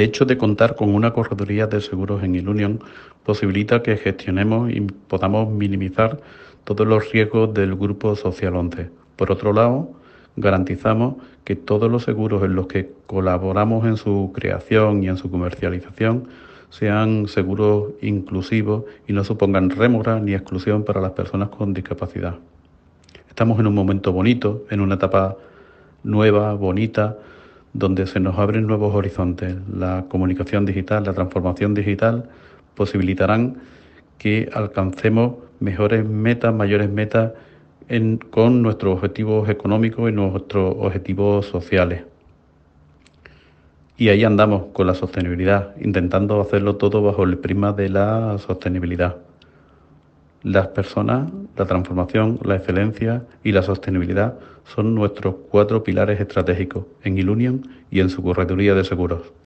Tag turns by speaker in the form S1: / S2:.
S1: El hecho de contar con una correduría de seguros en Ilunion posibilita que gestionemos y podamos minimizar todos los riesgos del Grupo Social 11. Por otro lado, garantizamos que todos los seguros en los que colaboramos en su creación y en su comercialización sean seguros inclusivos y no supongan rémora ni exclusión para las personas con discapacidad. Estamos en un momento bonito, en una etapa nueva, bonita, donde se nos abren nuevos horizontes. La comunicación digital, la transformación digital posibilitarán que alcancemos mejores metas, mayores metas con nuestros objetivos económicos y nuestros objetivos sociales. Y ahí andamos con la sostenibilidad, intentando hacerlo todo bajo el prisma de la sostenibilidad. Las personas, la transformación, la excelencia y la sostenibilidad son nuestros 4 pilares estratégicos en Ilunion y en su correduría de seguros.